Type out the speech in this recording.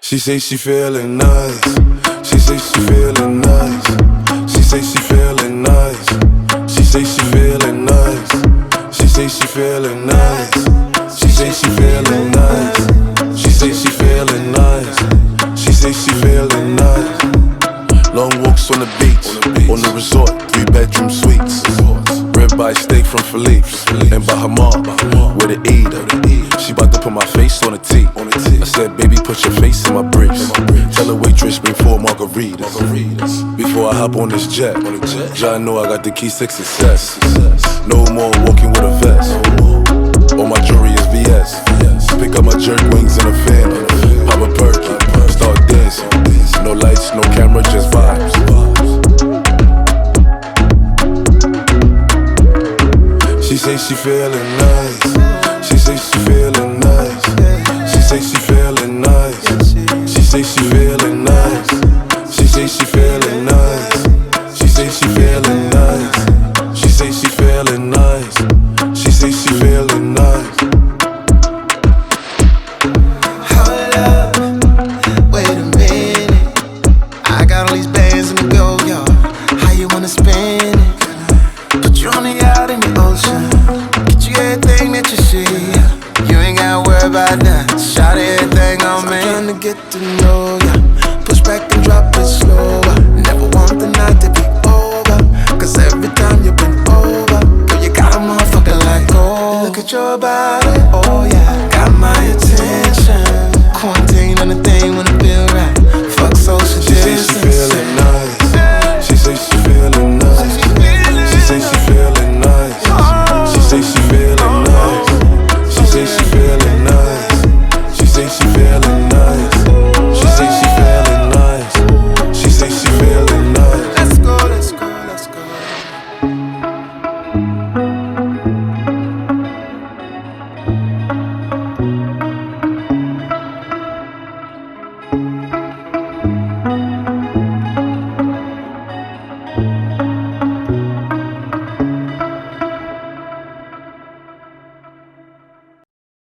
She say she feeling nice. She say she feeling nice. She say she feeling nice. She say she feeling nice. She say she feeling nice. She say she feeling nice. She say she feeling nice. She say she feeling nice. Long walks on the beach, on the resort, 3-bedroom suites. Ribeye steak from Philippe's, and Bahamar, with an E. She bout to put my face on a T. I said, baby, put your face in my briefs. Tell the waitress, bring 4 margaritas. Before I hop on this jet, y'all know I got the keys to success. No more walking with a vest. All my jewelry is VS. Pick up my jerk wings in a fan. Pop a perky, start dancing. No lights, no camera, just vibes. She say she feeling nice. She say she feeling nice. She say she feeling nice. She say she feeling nice. She say she feeling nice. She say she feeling nice. She say she feeling nice. She say she feeling nice. Hold up, wait a minute. I got all these bands in the go, yo. How you wanna spend it? Put you on the yacht in the ocean. Get you everything that you see. You ain't gotta worry about that. Shot everything on me. I'm trying to get to know ya. Push back and drop it slower. Never want the night to be over. Cause every time you been over, girl, you got a motherfucker like gold. Look at your body.